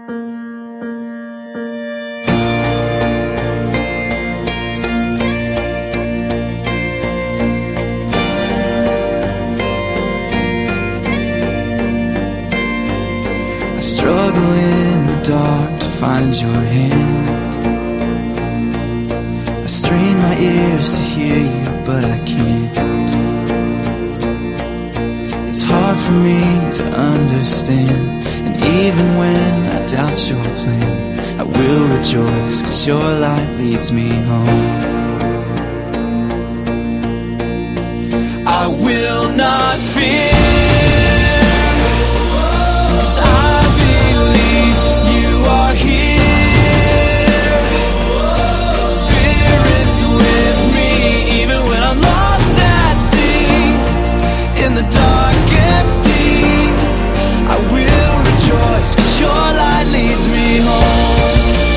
I struggle in the dark to find your hand. I strain my ears to hear you, but I can't. It's hard for me to understand, and even when I doubt your plan, I will rejoice, 'cause your light leads me home. I will not fear, 'cause I believe you are here. Spirit's with me, even when I'm lost at sea. In the darkest deep, I will rejoice, 'cause your light leads me home.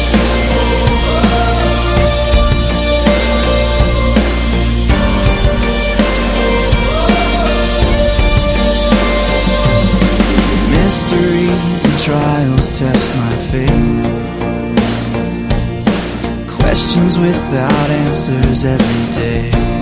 Mysteries and trials test my faith. Questions without answers every day.